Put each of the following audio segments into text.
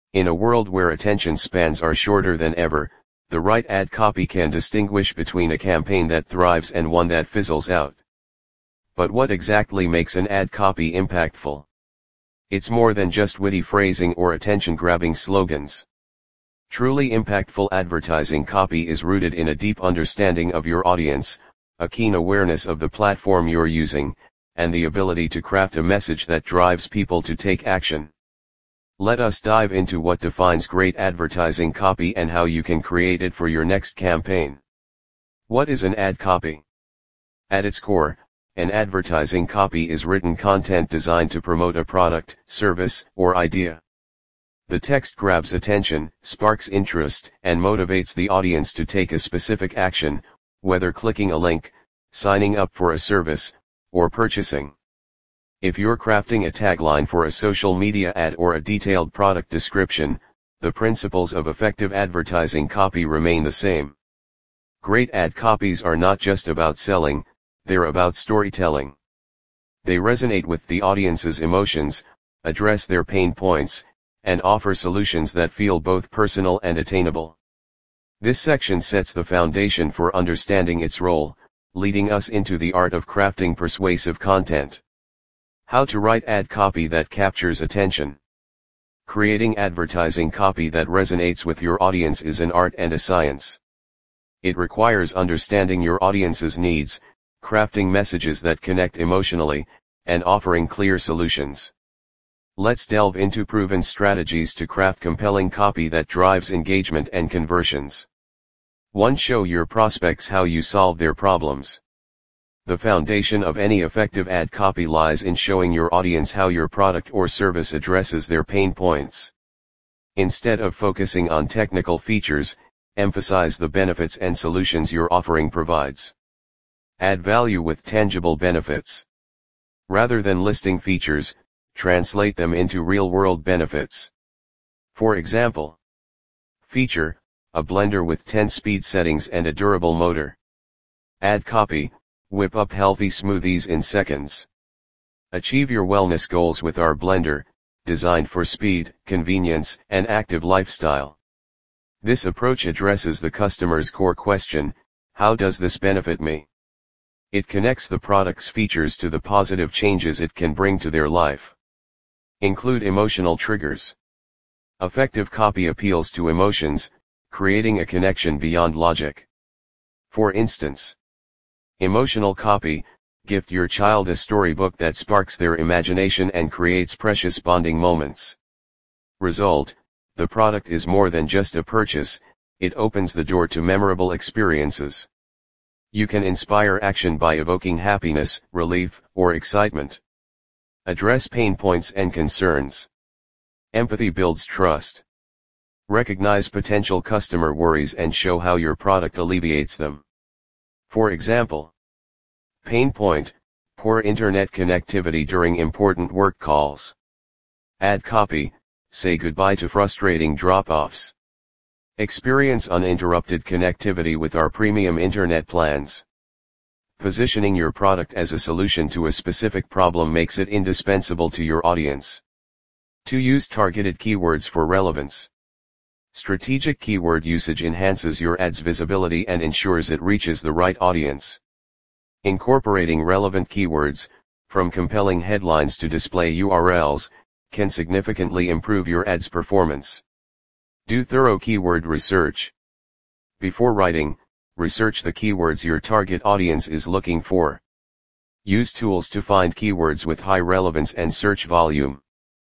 In a world where attention spans are shorter than ever, the right ad copy can distinguish between a campaign that thrives and one that fizzles out. But what exactly makes an ad copy impactful? It's more than just witty phrasing or attention-grabbing slogans. Truly impactful advertising copy is rooted in a deep understanding of your audience, a keen awareness of the platform you're using, and the ability to craft a message that drives people to take action. Let us dive into what defines great advertising copy and how you can create it for your next campaign. What is an ad copy? At its core, an advertising copy is written content designed to promote a product, service, or idea. The text grabs attention, sparks interest, and motivates the audience to take a specific action, whether clicking a link, signing up for a service, or purchasing. If you're crafting a tagline for a social media ad or a detailed product description, the principles of effective advertising copy remain the same. Great ad copies are not just about selling, they're about storytelling. They resonate with the audience's emotions, address their pain points, and offer solutions that feel both personal and attainable. This section sets the foundation for understanding its role, leading us into the art of crafting persuasive content. How to write ad copy that captures attention. Creating advertising copy that resonates with your audience is an art and a science. It requires understanding your audience's needs, crafting messages that connect emotionally, and offering clear solutions. Let's delve into proven strategies to craft compelling copy that drives engagement and conversions. 1. Show your prospects how you solve their problems. The foundation of any effective ad copy lies in showing your audience how your product or service addresses their pain points. Instead of focusing on technical features, emphasize the benefits and solutions your offering provides. Add value with tangible benefits. Rather than listing features, translate them into real-world benefits. For example, feature, a blender with 10 speed settings and a durable motor. Ad copy, whip up healthy smoothies in seconds. Achieve your wellness goals with our blender, designed for speed, convenience, and active lifestyle. This approach addresses the customer's core question, how does this benefit me? It connects the product's features to the positive changes it can bring to their life. Include emotional triggers. Effective copy appeals to emotions, creating a connection beyond logic. For instance, emotional copy, gift your child a storybook that sparks their imagination and creates precious bonding moments. Result, the product is more than just a purchase, it opens the door to memorable experiences. You can inspire action by evoking happiness, relief, or excitement. Address pain points and concerns. Empathy builds trust. Recognize potential customer worries and show how your product alleviates them. For example, pain point, poor internet connectivity during important work calls. Ad copy, say goodbye to frustrating drop-offs. Experience uninterrupted connectivity with our premium internet plans. Positioning your product as a solution to a specific problem makes it indispensable to your audience. 2. Use targeted keywords for relevance. Strategic keyword usage enhances your ad's visibility and ensures it reaches the right audience. Incorporating relevant keywords, from compelling headlines to display URLs, can significantly improve your ad's performance. Do thorough keyword research. Before writing, research the keywords your target audience is looking for. Use tools to find keywords with high relevance and search volume.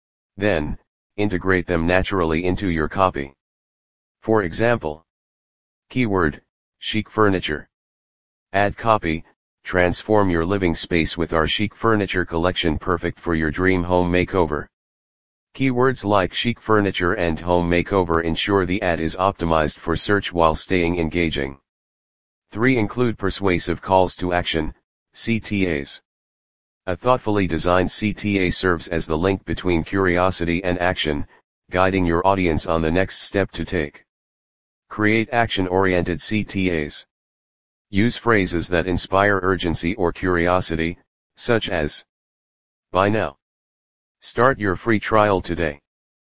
Then, integrate them naturally into your copy. For example, keyword, chic furniture. Ad copy, transform your living space with our chic furniture collection perfect for your dream home makeover. Keywords like chic furniture and home makeover ensure the ad is optimized for search while staying engaging. 3. Include persuasive calls to action, CTAs. A thoughtfully designed CTA serves as the link between curiosity and action, guiding your audience on the next step to take. Create action-oriented CTAs. Use phrases that inspire urgency or curiosity, such as, buy now. Start your free trial today.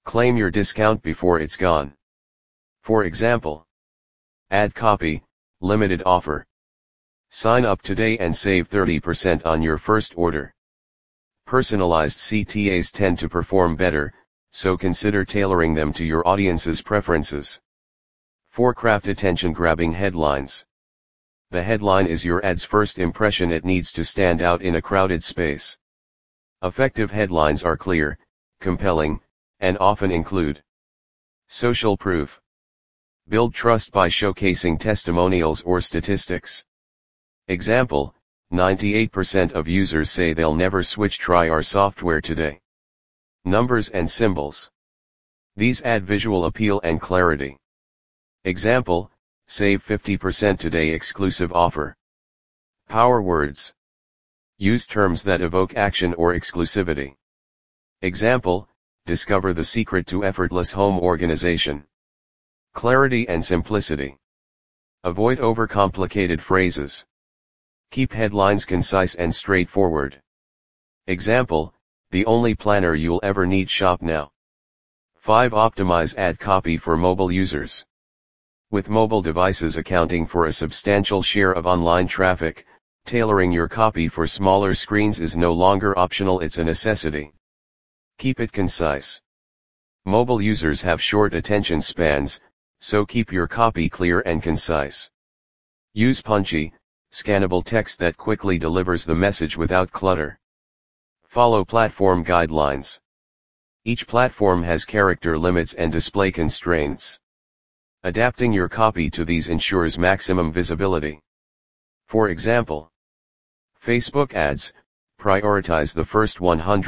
Claim your discount before it's gone. For example, ad copy, limited offer. Sign up today and save 30% on your first order. Personalized CTAs tend to perform better, so consider tailoring them to your audience's preferences. 4. Craft attention-grabbing headlines. The headline is your ad's first impression. It needs to stand out in a crowded space. Effective headlines are clear, compelling, and often include social proof. Build trust by showcasing testimonials or statistics. Example, 98% of users say they'll never switch. Try our software today. Numbers and symbols. These add visual appeal and clarity. Example, save 50% today. Exclusive offer. Power words. Use terms that evoke action or exclusivity. Example, discover the secret to effortless home organization. Clarity and simplicity. Avoid overcomplicated phrases. Keep headlines concise and straightforward. Example, the only planner you'll ever need. Shop now. 5. Optimize ad copy for mobile users. With mobile devices accounting for a substantial share of online traffic, tailoring your copy for smaller screens is no longer optional, it's a necessity. Keep it concise. Mobile users have short attention spans, so keep your copy clear and concise. Use punchy, scannable text that quickly delivers the message without clutter. Follow platform guidelines. Each platform has character limits and display constraints. Adapting your copy to these ensures maximum visibility. For example, Facebook ads, prioritize the first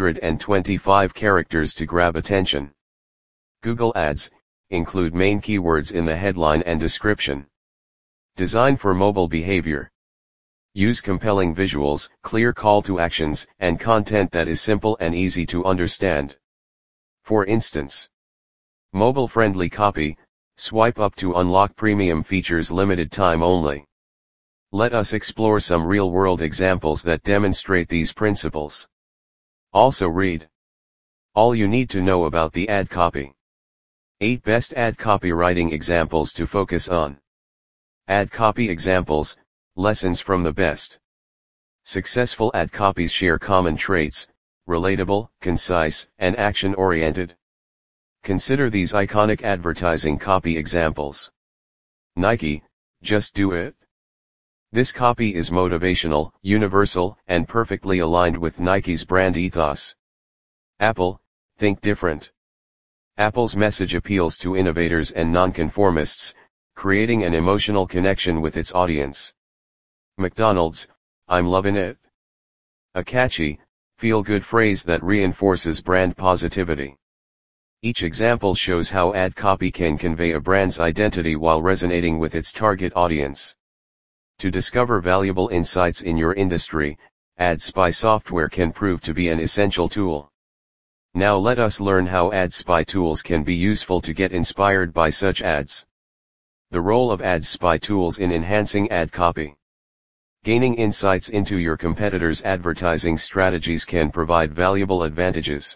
125 characters to grab attention. Google ads, include main keywords in the headline and description. Design for mobile behavior. Use compelling visuals, clear call to actions, and content that is simple and easy to understand. For instance, mobile-friendly copy, swipe up to unlock premium features, limited time only. Let us explore some real-world examples that demonstrate these principles. Also read all you need to know about the ad copy. 8 best ad copywriting examples to focus on. Ad copy examples, lessons from the best. Successful ad copies share common traits: relatable, concise, and action-oriented. Consider these iconic advertising copy examples. Nike, just do it. This copy is motivational, universal, and perfectly aligned with Nike's brand ethos. Apple, think different. Apple's message appeals to innovators and nonconformists, creating an emotional connection with its audience. McDonald's, I'm loving it. A catchy, feel-good phrase that reinforces brand positivity. Each example shows how ad copy can convey a brand's identity while resonating with its target audience. To discover valuable insights in your industry, AdSpy software can prove to be an essential tool. Now let us learn how AdSpy tools can be useful to get inspired by such ads. The role of AdSpy tools in enhancing ad copy. Gaining insights into your competitors' advertising strategies can provide valuable advantages.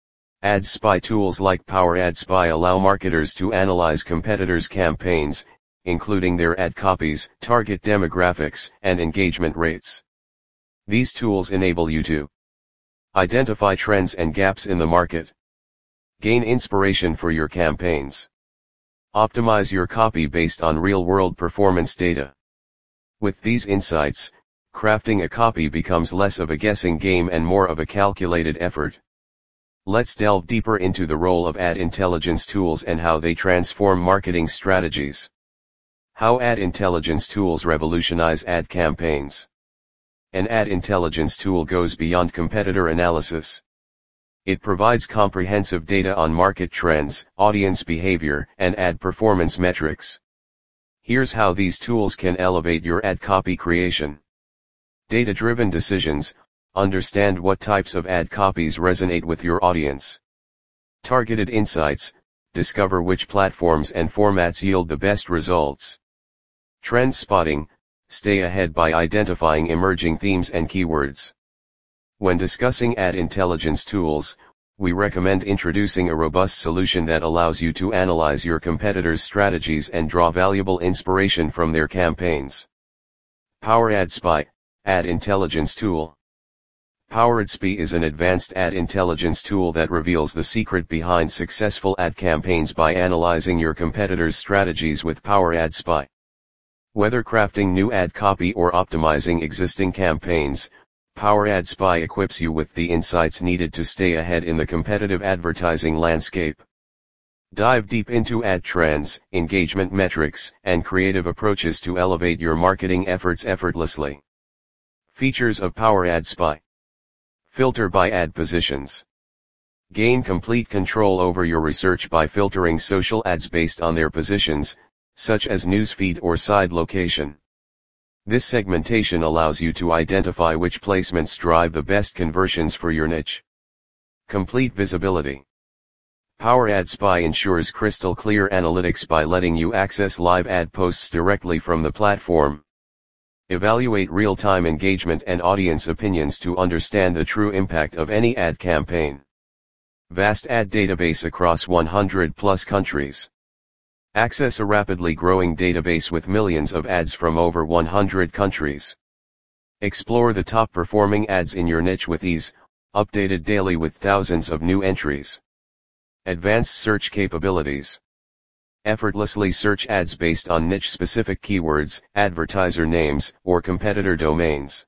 AdSpy tools like Power AdSpy allow marketers to analyze competitors' campaigns, including their ad copies, target demographics, and engagement rates. These tools enable you to identify trends and gaps in the market. Gain inspiration for your campaigns. Optimize your copy based on real-world performance data. With these insights, crafting a copy becomes less of a guessing game and more of a calculated effort. Let's delve deeper into the role of ad intelligence tools and how they transform marketing strategies. How ad intelligence tools revolutionize ad campaigns. An ad intelligence tool goes beyond competitor analysis. It provides comprehensive data on market trends, audience behavior, and ad performance metrics. Here's how these tools can elevate your ad copy creation. Data-driven decisions. Understand what types of ad copies resonate with your audience. Targeted insights. Discover which platforms and formats yield the best results. Trend spotting. Stay ahead by identifying emerging themes and keywords. When discussing ad intelligence tools, we recommend introducing a robust solution that allows you to analyze your competitors' strategies and draw valuable inspiration from their campaigns. Power Ad Spy, Ad Intelligence Tool. Power Ad Spy is an advanced ad intelligence tool that reveals the secret behind successful ad campaigns by analyzing your competitors' strategies with Power Ad Spy. Whether crafting new ad copy or optimizing existing campaigns, Power Ad Spy equips you with the insights needed to stay ahead in the competitive advertising landscape. Dive deep into ad trends, engagement metrics, and creative approaches to elevate your marketing efforts effortlessly. Features of Power Ad Spy. Filter by ad positions. Gain complete control over your research by filtering social ads based on their positions, such as newsfeed or side location. This segmentation allows you to identify which placements drive the best conversions for your niche. Complete visibility. Power Ad Spy ensures crystal clear analytics by letting you access live ad posts directly from the platform. Evaluate real-time engagement and audience opinions to understand the true impact of any ad campaign. Vast ad database across 100+ countries. Access a rapidly growing database with millions of ads from over 100 countries. Explore the top performing ads in your niche with ease, updated daily with thousands of new entries. Advanced search capabilities. Effortlessly search ads based on niche-specific keywords, advertiser names, or competitor domains.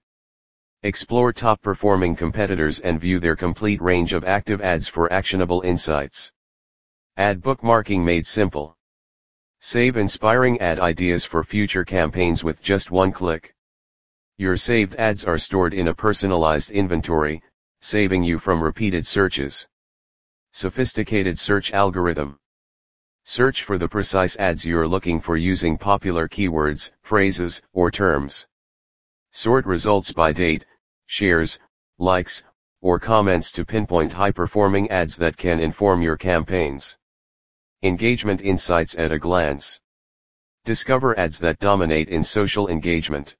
Explore top-performing competitors and view their complete range of active ads for actionable insights. Ad bookmarking made simple. Save inspiring ad ideas for future campaigns with just one click. Your saved ads are stored in a personalized inventory, saving you from repeated searches. Sophisticated search algorithm. Search for the precise ads you're looking for using popular keywords, phrases, or terms. Sort results by date, shares, likes, or comments to pinpoint high-performing ads that can inform your campaigns. Engagement insights at a glance. Discover ads that dominate in social engagement.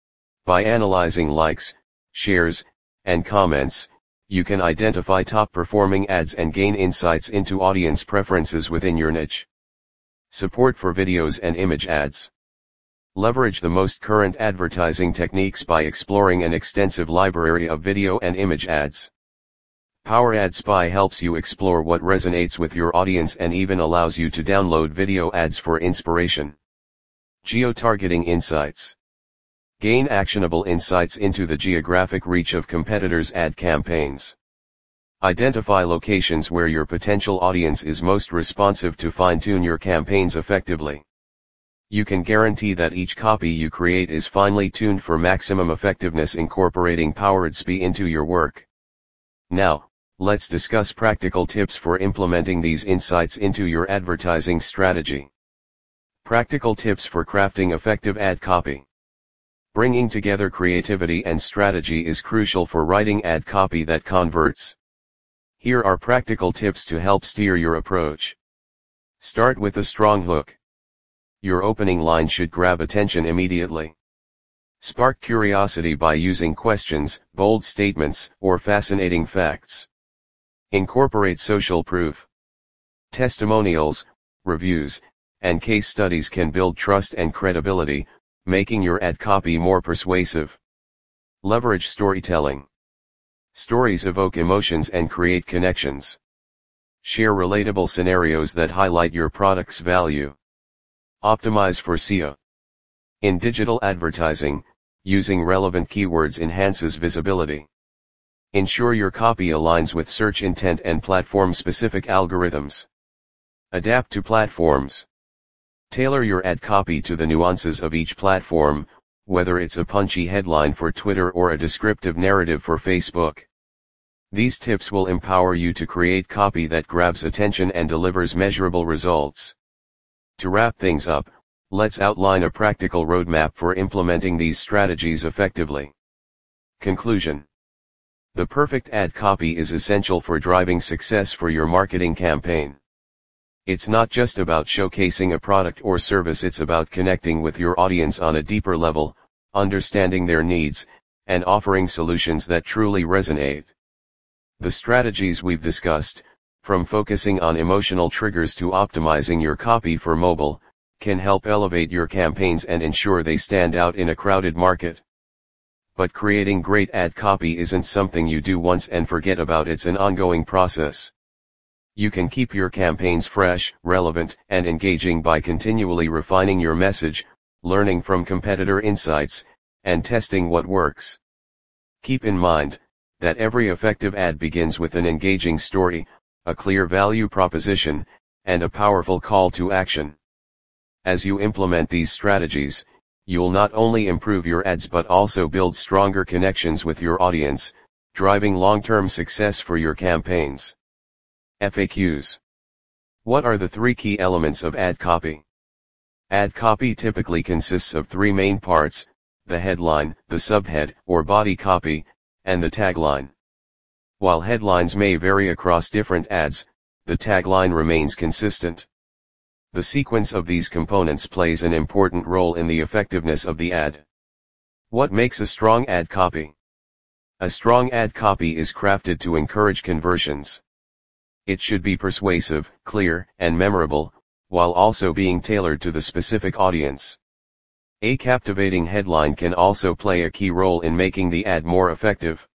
By analyzing likes, shares, and comments, you can identify top-performing ads and gain insights into audience preferences within your niche. Support for videos and image ads. Leverage the most current advertising techniques by exploring an extensive library of video and image ads. Power Ad Spy helps you explore what resonates with your audience and even allows you to download video ads for inspiration. Geo-targeting insights. Gain actionable insights into the geographic reach of competitors' ad campaigns. Identify locations where your potential audience is most responsive to fine-tune your campaigns effectively. You can guarantee that each copy you create is finely tuned for maximum effectiveness, incorporating Power Ad Spy into your work. Now, let's discuss practical tips for implementing these insights into your advertising strategy. Practical tips for crafting effective ad copy. Bringing together creativity and strategy is crucial for writing ad copy that converts. Here are practical tips to help steer your approach. Start with a strong hook. Your opening line should grab attention immediately. Spark curiosity by using questions, bold statements, or fascinating facts. Incorporate social proof. Testimonials, reviews, and case studies can build trust and credibility, making your ad copy more persuasive. Leverage storytelling. Stories evoke emotions and create connections. Share relatable scenarios that highlight your product's value. Optimize for SEO. In digital advertising, using relevant keywords enhances visibility. Ensure your copy aligns with search intent and platform-specific algorithms. Adapt to platforms. Tailor your ad copy to the nuances of each platform, whether it's a punchy headline for Twitter or a descriptive narrative for Facebook. These tips will empower you to create copy that grabs attention and delivers measurable results. To wrap things up, let's outline a practical roadmap for implementing these strategies effectively. Conclusion. The perfect ad copy is essential for driving success for your marketing campaign. It's not just about showcasing a product or service, it's about connecting with your audience on a deeper level, understanding their needs, and offering solutions that truly resonate. The strategies we've discussed, from focusing on emotional triggers to optimizing your copy for mobile, can help elevate your campaigns and ensure they stand out in a crowded market. But creating great ad copy isn't something you do once and forget about. It's an ongoing process. You can keep your campaigns fresh, relevant, and engaging by continually refining your message, learning from competitor insights, and testing what works. Keep in mind that every effective ad begins with an engaging story, a clear value proposition, and a powerful call to action. As you implement these strategies, you'll not only improve your ads but also build stronger connections with your audience, driving long-term success for your campaigns. FAQs. What are the 3 key elements of ad copy? Ad copy typically consists of 3 main parts: the headline, the subhead or body copy, and the tagline. While headlines may vary across different ads, the tagline remains consistent. The sequence of these components plays an important role in the effectiveness of the ad. What makes a strong ad copy? A strong ad copy is crafted to encourage conversions. It should be persuasive, clear, and memorable, while also being tailored to the specific audience. A captivating headline can also play a key role in making the ad more effective.